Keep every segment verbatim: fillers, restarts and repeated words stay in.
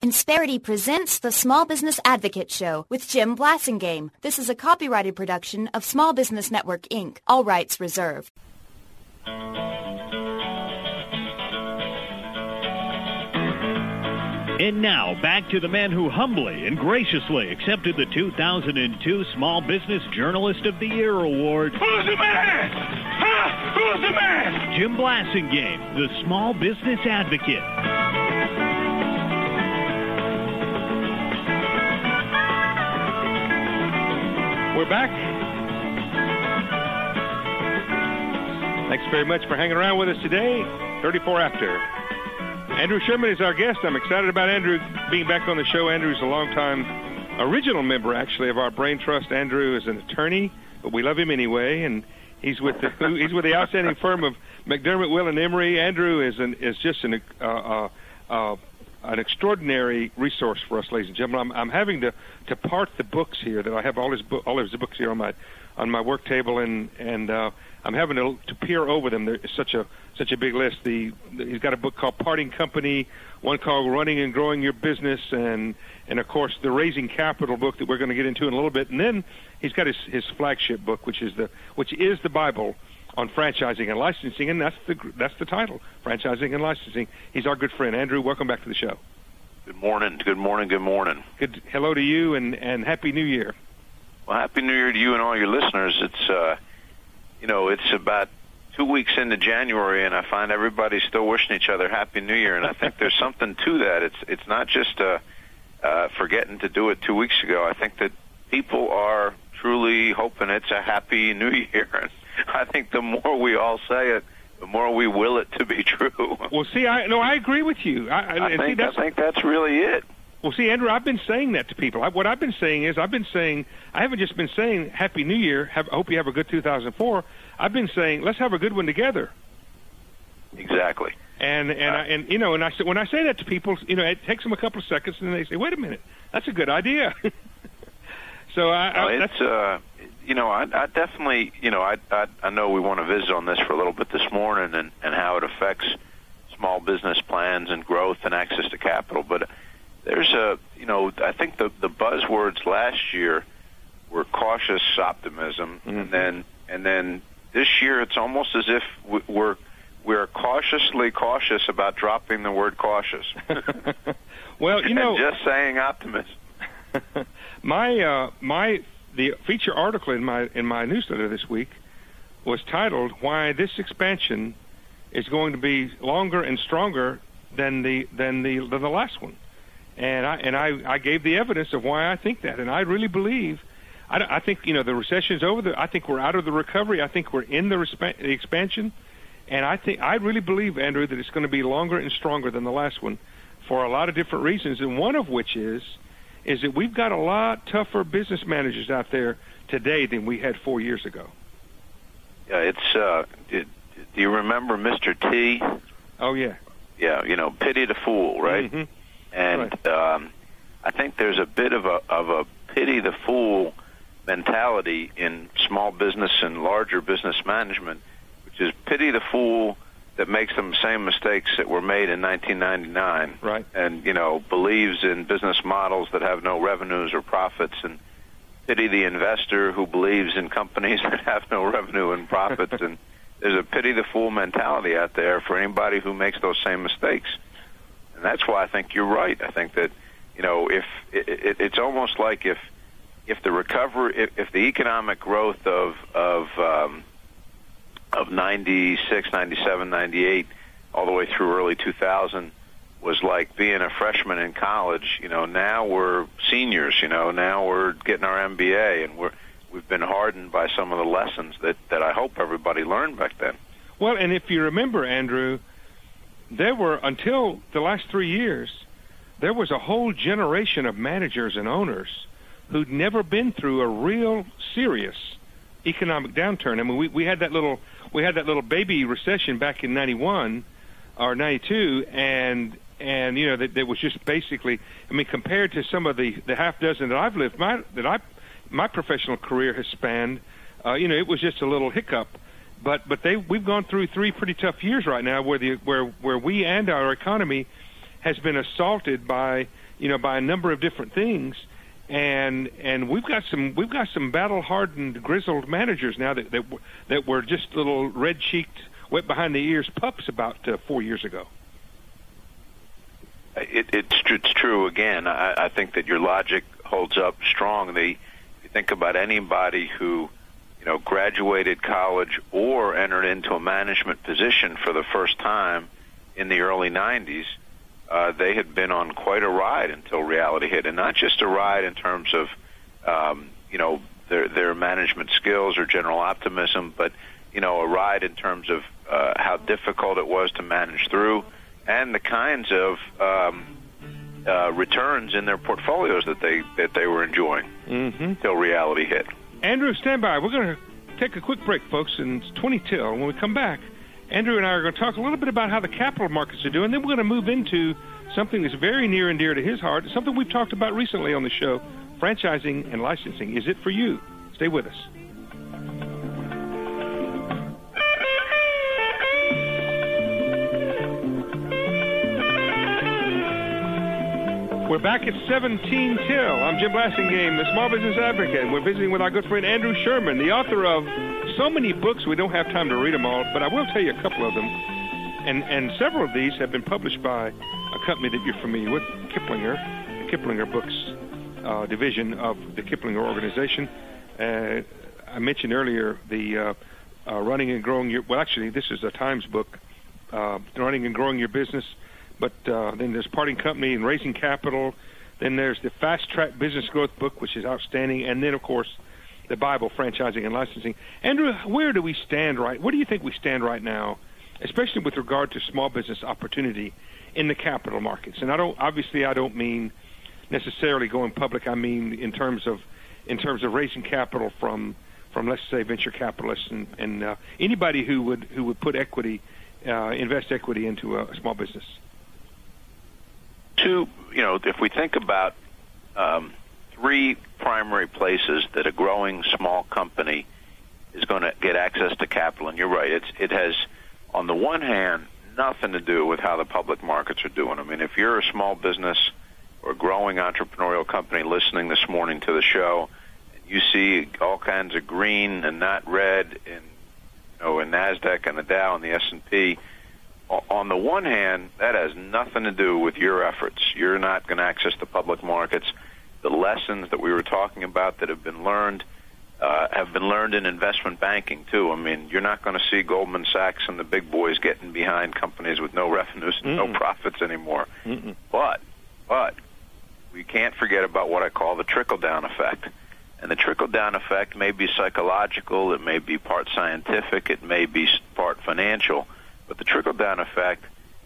Insperity presents the Small Business Advocate Show with Jim Blasingame. This is a copyrighted production of Small Business Network, Incorporated. All rights reserved. And now, back to the man who humbly and graciously accepted the two thousand two Small Business Journalist of the Year award. Who's the man? Huh? Who's the man? Jim Blasingame, the Small Business Advocate. We're back. Thanks very much for hanging around with us today. thirty-four after. Andrew Sherman is our guest. I'm excited about Andrew being back on the show. Andrew's a longtime original member, actually, of our Brain Trust. Andrew is an attorney, but we love him anyway, and he's with the he's with the outstanding firm of McDermott, Will and Emery. Andrew is an is just an uh, uh, uh, an extraordinary resource for us, ladies and gentlemen. I'm, I'm having to, to part the books here. That I have all his bo- all his books here on my on my work table, and and uh, I'm having to, to peer over them. There's such a such a big list. The, the he's got a book called Parting Company, one called Running and Growing Your Business, and and of course the Raising Capital book that we're going to get into in a little bit. And then he's got his, his flagship book, which is the which is the Bible on franchising and licensing, and that's the that's the title, Franchising and Licensing. He's our good friend. Andrew, welcome back to the show. Good morning, good morning, good morning. Good hello to you, and, and Happy New Year. Well, Happy New Year to you and all your listeners. It's, uh, you know, it's about two weeks into January, and I find everybody's still wishing each other Happy New Year, and I think there's something to that. It's it's not just uh, uh, forgetting to do it two weeks ago. I think that people are truly hoping it's a Happy New Year, and I think the more we all say it, the more we will it to be true. Well, see, I no, I agree with you. I, I, I, think, see, that's, I think that's really it. Well, see, Andrew, I've been saying that to people. I, what I've been saying is I've been saying, I haven't just been saying Happy New Year, have, I hope you have a good two thousand four. I've been saying, let's have a good one together. Exactly. And, and, uh, I, and you know, and I, when I say that to people, you know, it takes them a couple of seconds, and they say, wait a minute, that's a good idea. so I, no, I it's, that's... Uh, you know, I, I definitely, you know, I, I, I know we want to visit on this for a little bit this morning and, and how it affects small business plans and growth and access to capital. But there's a, you know, I think the, the buzzwords last year were cautious optimism, mm-hmm. and then and then this year it's almost as if we're we're cautiously cautious about dropping the word cautious. Well, you know, just saying optimism. my uh, my. The feature article in my in my newsletter this week was titled "Why This Expansion is Going to Be Longer and Stronger Than the than the than the last one," and I and I, I gave the evidence of why I think that, and I really believe, I, I think you know the recession's over. The, I think we're out of the recovery. I think we're in the, resp- the expansion, and I think I really believe, Andrew, that it's going to be longer and stronger than the last one, for a lot of different reasons, and one of which is. is that we've got a lot tougher business managers out there today than we had four years ago. Yeah, it's, uh, do, do you remember Mister T? Oh, yeah. Yeah, you know, pity the fool, right? Mm-hmm. And right. Um, I think there's a bit of a, of a pity the fool mentality in small business and larger business management, which is pity the fool that makes them the same mistakes that were made in nineteen ninety-nine, right? And you know, believes in business models that have no revenues or profits, and pity the investor who believes in companies that have no revenue and profits. And there's a pity the fool mentality out there for anybody who makes those same mistakes, and that's why I think you're right. I think that you know, if it, it, it's almost like if if the recovery, if, if the economic growth of of um, of ninety-six, ninety-seven, ninety-eight, all the way through early two thousand was like being a freshman in college. You know, now we're seniors, you know, now we're getting our M B A, and we're, we've been hardened by some of the lessons that, that I hope everybody learned back then. Well, and if you remember, Andrew, there were, until the last three years, there was a whole generation of managers and owners who'd never been through a real serious economic downturn. I mean, we, we had that little we had that little baby recession back in ninety-one or ninety-two, and and you know that, that was just basically, I mean, compared to some of the, the half dozen that I've lived, my that I my professional career has spanned, uh, you know, it was just a little hiccup. But but they we've gone through three pretty tough years right now, where the where where we and our economy has been assaulted by you know, by a number of different things. And and we've got some we've got some battle-hardened, grizzled managers now that that, that were just little red-cheeked, wet behind the ears pups about uh, four years ago. It, it's it's true. Again, I, I think that your logic holds up strong. They, if you think about anybody who, you know, graduated college or entered into a management position for the first time in the early nineties. Uh, they had been on quite a ride until reality hit, and not just a ride in terms of, um, you know, their their management skills or general optimism, but, you know, a ride in terms of uh, how difficult it was to manage through, and the kinds of um, uh, returns in their portfolios that they that they were enjoying mm-hmm. until reality hit. Andrew, stand by. We're going to take a quick break, folks, and it's twenty till. When we come back, Andrew and I are going to talk a little bit about how the capital markets are doing. Then we're going to move into something that's very near and dear to his heart, something we've talked about recently on the show, franchising and licensing. Is it for you? Stay with us. We're back at seventeen till. I'm Jim Blasingame, the Small Business Advocate, and we're visiting with our good friend Andrew Sherman, the author of so many books we don't have time to read them all, but I will tell you a couple of them. And and several of these have been published by a company that you're familiar with, Kiplinger, the Kiplinger Books uh, division of the Kiplinger organization. Uh, I mentioned earlier the uh, uh, Running and Growing Your, well, actually, this is a Times book, uh, Running and Growing Your Business. But uh, then there's Parting Company and Raising Capital. Then there's the Fast Track Business Growth book, which is outstanding. And then, of course, the Bible, Franchising and Licensing. Andrew, where do we stand right? Where do you think we stand right now, especially with regard to small business opportunity in the capital markets? And I don't, obviously, I don't mean necessarily going public. I mean in terms of in terms of raising capital from from let's say venture capitalists and, and uh, anybody who would who would put equity, uh, invest equity into a, a small business. Two, you know, if we think about um, three primary places that a growing small company is going to get access to capital, and you're right, it's, it has, on the one hand, nothing to do with how the public markets are doing. I mean, if you're a small business or a growing entrepreneurial company listening this morning to the show, and you see all kinds of green and not red in, you know, in NASDAQ and the Dow and the S and P, on the one hand, that has nothing to do with your efforts. You're not going to access the public markets. The lessons that we were talking about that have been learned uh, have been learned in investment banking, too. I mean, you're not going to see Goldman Sachs and the big boys getting behind companies with no revenues and Mm-mm. no profits anymore. Mm-mm. But, but we can't forget about what I call the trickle-down effect. And the trickle-down effect may be psychological, it may be part scientific, it may be part financial. But the trickle-down effect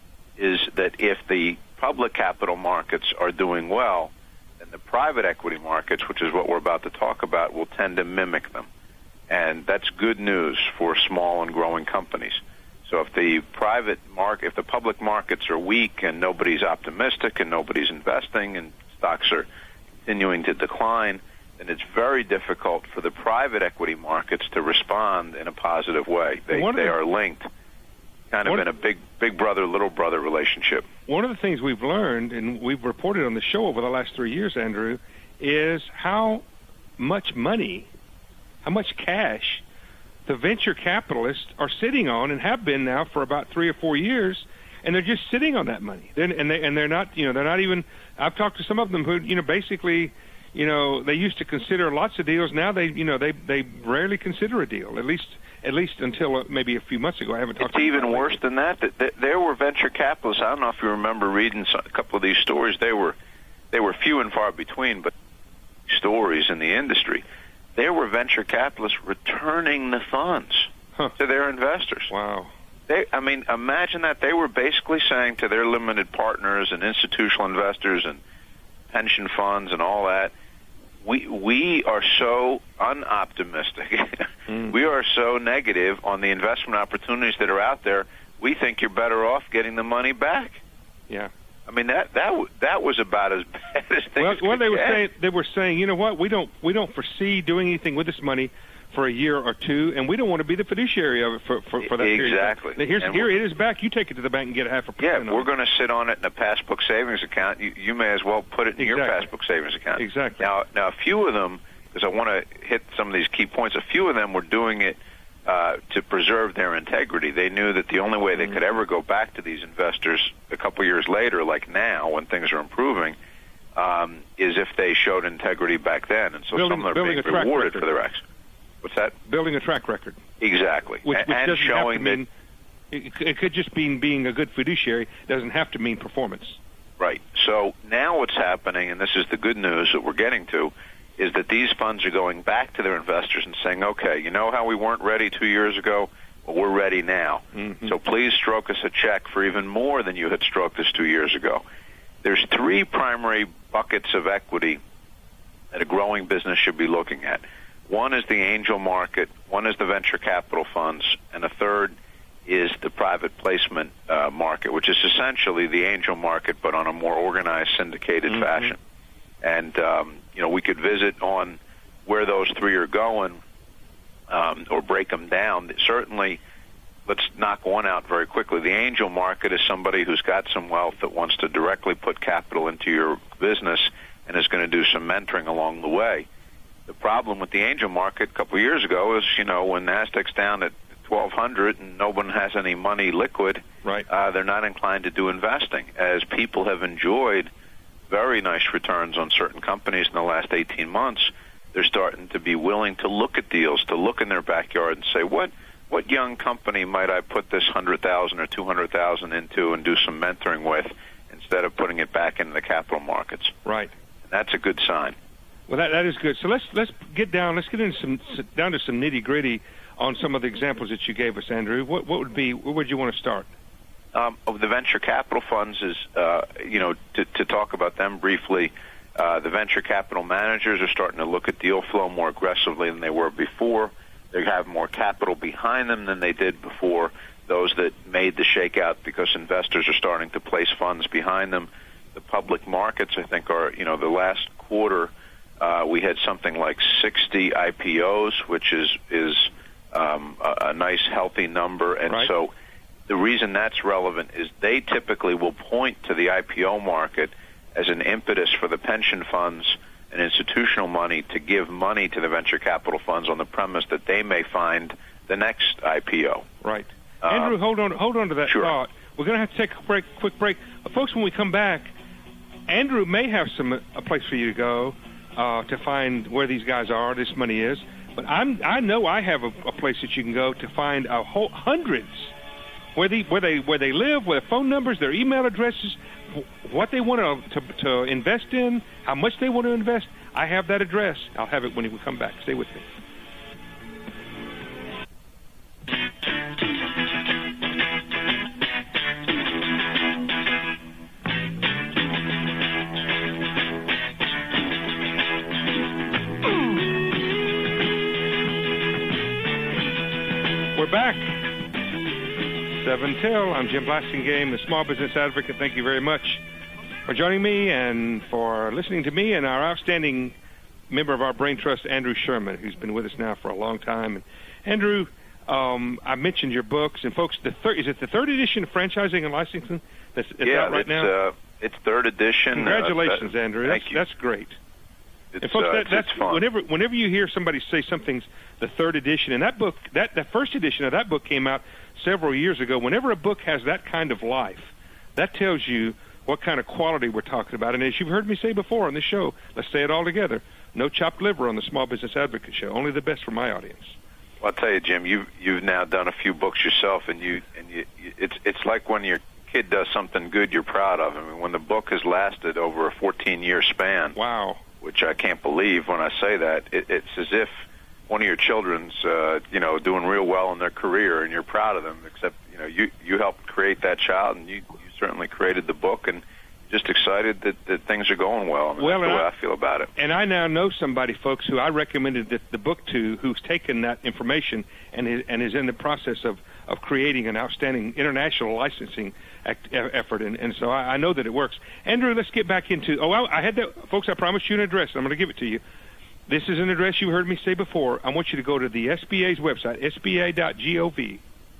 is that if the public capital markets are doing well, then the private equity markets, which is what we're about to talk about, will tend to mimic them. And that's good news for small and growing companies. So if the private market, if the public markets are weak and nobody's optimistic and nobody's investing and stocks are continuing to decline, then it's very difficult for the private equity markets to respond in a positive way. They, they are linked. Kind of one, in a big big brother, little brother relationship. One of the things we've learned, and we've reported on the show over the last three years, Andrew, is how much money, how much cash the venture capitalists are sitting on and have been now for about three or four years, and they're just sitting on that money. They're, and, they, and they're not, you know, they're not even, I've talked to some of them who, you know, basically, you know, they used to consider lots of deals. Now they, you know, they, they rarely consider a deal, at least At least until maybe a few months ago. I haven't talked. It's even worse than that. That there were venture capitalists. I don't know if you remember reading a couple of these stories. They were, they were few and far between, but stories in the industry. There were venture capitalists returning the funds huh. to their investors. Wow. They, I mean, imagine that. They were basically saying to their limited partners and institutional investors and pension funds and all that, We we are so unoptimistic. mm. We are so negative on the investment opportunities that are out there. We think you're better off getting the money back. Yeah, I mean that that that was about as bad as things. Well, could well they get. were saying they were saying, you know what, we don't we don't foresee doing anything with this money for a year or two, and we don't want to be the fiduciary of it for, for, for that period. Exactly. Now, here's, here it is back. You take it to the bank and get a half a percent. Yeah, we're going to sit on it in a passbook savings account. You, you may as well put it in exactly. your passbook savings account. Exactly. Now, now, a few of them, because I want to hit some of these key points, a few of them were doing it uh, to preserve their integrity. They knew that the only way they mm-hmm. could ever go back to these investors a couple years later, like now when things are improving, um, is if they showed integrity back then. And so building, some of them are being rewarded record. for their actions. What's that? Building a track record. Exactly. Which, which and doesn't showing have to mean, it, it could just mean being a good fiduciary. Doesn't have to mean performance. Right. So now what's happening, and this is the good news that we're getting to, is that these funds are going back to their investors and saying, okay, you know how we weren't ready two years ago? Well, we're ready now. Mm-hmm. So please stroke us a check for even more than you had stroked us two years ago. There's three primary buckets of equity that a growing business should be looking at. One is the angel market, one is the venture capital funds, and a third is the private placement uh, market, which is essentially the angel market but on a more organized, syndicated mm-hmm. fashion. And, um, you know, we could visit on where those three are going um, or break them down. Certainly, let's knock one out very quickly. The angel market is somebody who's got some wealth that wants to directly put capital into your business and is going to do some mentoring along the way. The problem with the angel market a couple of years ago is, you know, when NASDAQ's down at twelve hundred and no one has any money liquid, right. uh, they're not inclined to do investing. As people have enjoyed very nice returns on certain companies in the last eighteen months, they're starting to be willing to look at deals, to look in their backyard and say, what what young company might I put this one hundred thousand dollars or two hundred thousand dollars into and do some mentoring with instead of putting it back into the capital markets? Right. And that's a good sign. Well, that that is good. So let's let's get down. Let's get into some down to some nitty gritty on some of the examples that you gave us, Andrew. What what would be? Where would you want to start? Um, of the venture capital funds is, uh, you know, to, to talk about them briefly. Uh, the venture capital managers are starting to look at deal flow more aggressively than they were before. They have more capital behind them than they did before. Those that made the shakeout because investors are starting to place funds behind them. The public markets, I think, are, you know, the last quarter. Uh, we had something like sixty I P Os, which is is um, a, a nice, healthy number. And right. so the reason that's relevant is they typically will point to the I P O market as an impetus for the pension funds and institutional money to give money to the venture capital funds on the premise that they may find the next I P O. Right. Uh, Andrew, hold on, hold on to that sure. thought. We're going to have to take a break, quick break. Uh, folks, when we come back, Andrew may have some a place for you to go. Uh, to find where these guys are, this money is. But I'm, I know I have a, a place that you can go to find a whole hundreds where they where they where they live, where their phone numbers, their email addresses, what they want to, to to invest in, how much they want to invest. I have that address. I'll have it when we come back. Stay with me. We're back. seven till. I'm Jim Blasingame, the Small Business Advocate. Thank you very much for joining me and for listening to me and our outstanding member of our Brain Trust, Andrew Sherman, who's been with us now for a long time. And Andrew, um, I mentioned your books, and folks, the third is it the third edition of Franchising and Licensing that's, that's yeah, out right it's, now? Uh, it's third edition. Congratulations, uh, Andrew. Thank That's, you. that's great. It's, and folks, uh, that, it's, that's it's fun. whenever whenever you hear somebody say something's the third edition, and that book, that the first edition of that book came out several years ago. Whenever a book has that kind of life, that tells you what kind of quality we're talking about. And as you've heard me say before on this show, let's say it all together: no chopped liver on the Small Business Advocate Show. Only the best for my audience. Well, I'll tell you, Jim, you've you've now done a few books yourself, and you and you, it's it's like when your kid does something good you're proud of. I mean, when the book has lasted over a fourteen-year span. Wow. Which I can't believe when I say that. It, it's as if one of your children's, uh, you know, doing real well in their career, and you're proud of them. Except, you know, you you helped create that child, and you, you certainly created the book, and just excited that, that things are going well. I mean, well, that's the way I, I feel about it. And I now know somebody, folks, who I recommended the, the book to, who's taken that information and is, and is in the process of, of creating an outstanding international licensing act, effort. And, and so I, I know that it works. Andrew, let's get back into. Oh, I, I had that, folks. I promised you an address. I'm going to give it to you. this is an address you heard me say before. I want you to go to the S B A's website, S B A dot gov.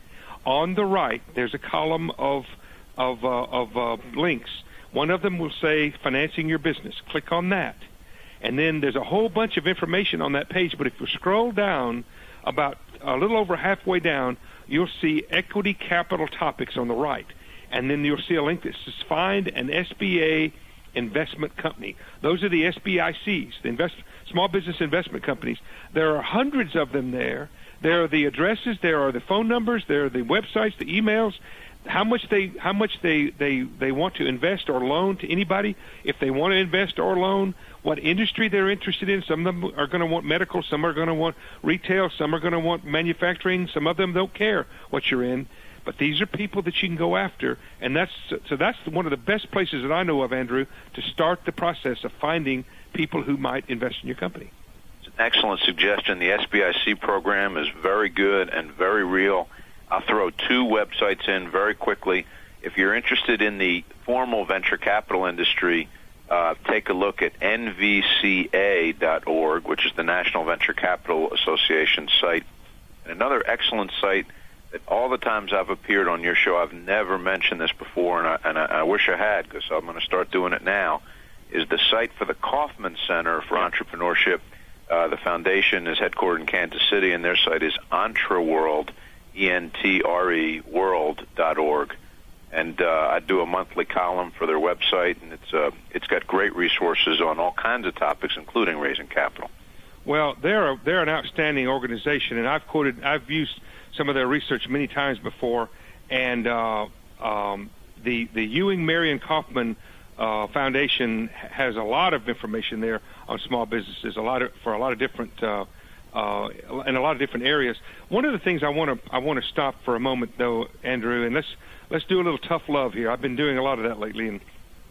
On the right, there's a column of of, uh, of uh, links. One of them will say financing your business. Click on that. And then there's a whole bunch of information on that page. But if you scroll down about a little over halfway down, you'll see equity capital topics on the right. And then you'll see a link that says find an S B A investment company. Those are the S B I Cs, the invest, small business investment companies. There are hundreds of them there. There are the addresses, there are the phone numbers, there are the websites, the emails, how much they how much they, they, they want to invest or loan to anybody, if they want to invest or loan, what industry they're interested in. Some of them are going to want medical, some are going to want retail, some are going to want manufacturing, some of them don't care what you're in. But these are people that you can go after, and that's so that's one of the best places that I know of, Andrew, to start the process of finding people who might invest in your company. It's an excellent suggestion. The S B I C program is very good and very real. I'll throw two websites in very quickly. If you're interested in the formal venture capital industry, uh, take a look at N V C A dot org, which is the National Venture Capital Association site. And another excellent site that all the times I've appeared on your show, I've never mentioned this before, and I, and I, I wish I had, because I'm going to start doing it now, is the site for the Kauffman Center for Entrepreneurship. Uh, the foundation is headquartered in Kansas City, and their site is EntreWorld, E N T R E, world dot org. And uh, I do a monthly column for their website, and it's uh, it's got great resources on all kinds of topics, including raising capital. Well, they're a, they're an outstanding organization, and I've quoted, I've used some of their research many times before, and uh, um, the the Ewing Marion Kauffman uh, Foundation has a lot of information there on small businesses, a lot of, for a lot of different uh, uh, in a lot of different areas. One of the things I want to I want to stop for a moment, though, Andrew, and let's let's do a little tough love here. I've been doing a lot of that lately, and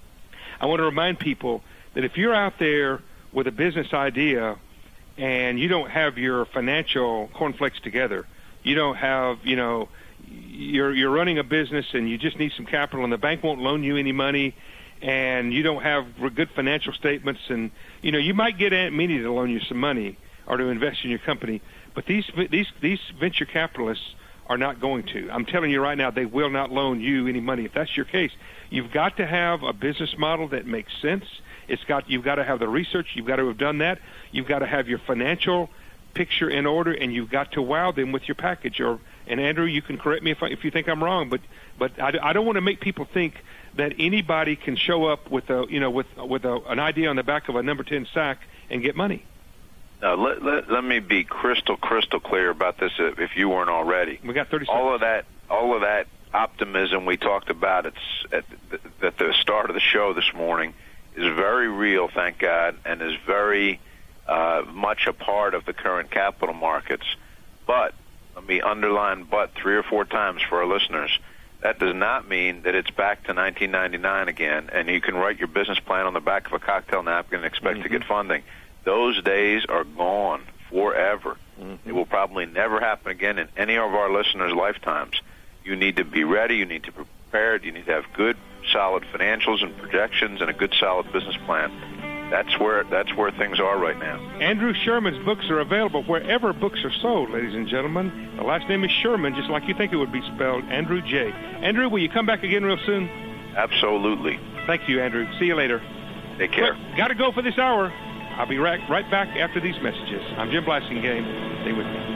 I want to remind people that if you're out there with a business idea and you don't have your financial cornflakes together, you don't have, you know, you're you're running a business and you just need some capital and the bank won't loan you any money, and you don't have good financial statements, and you know you might get Aunt Minnie to loan you some money or to invest in your company, but these these these venture capitalists are not going to. I'm telling you right now, they will not loan you any money. If that's your case, you've got to have a business model that makes sense. It's got you've got to have the research. You've got to have done that. You've got to have your financial picture in order, and you've got to wow them with your package. Or and Andrew, you can correct me if I, if you think I'm wrong, but but I, I don't want to make people think that anybody can show up with a you know with with a, an idea on the back of a number ten sack and get money. Now, let, let, let me be crystal crystal clear about this, if you weren't already. We got thirty seconds. All of that, all of that optimism we talked about at, at, the, at the start of the show this morning is very real, thank God, and is very uh, much a part of the current capital markets. But let me underline "but" three or four times for our listeners. That does not mean that it's back to nineteen ninety-nine again, and you can write your business plan on the back of a cocktail napkin and expect mm-hmm. to get funding. Those days are gone forever. Mm-hmm. It will probably never happen again in any of our listeners' lifetimes. You need to be ready. You need to be prepared. You need to have good, solid financials and projections and a good, solid business plan. That's where that's where things are right now. Andrew Sherman's books are available wherever books are sold, ladies and gentlemen. The last name is Sherman, just like you think it would be spelled, Andrew J. Andrew, will you come back again real soon? Absolutely. Thank you, Andrew. See you later. Take care. Got to go for this hour. I'll be right, right back after these messages. I'm Jim Blasingame. Stay with me.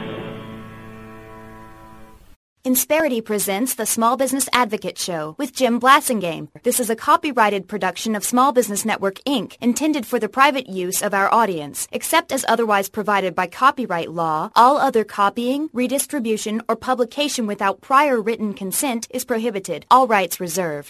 Insperity presents the Small Business Advocate Show with Jim Blasingame. This is a copyrighted production of Small Business Network, Incorporated, intended for the private use of our audience. Except as otherwise provided by copyright law, all other copying, redistribution, or publication without prior written consent is prohibited. All rights reserved.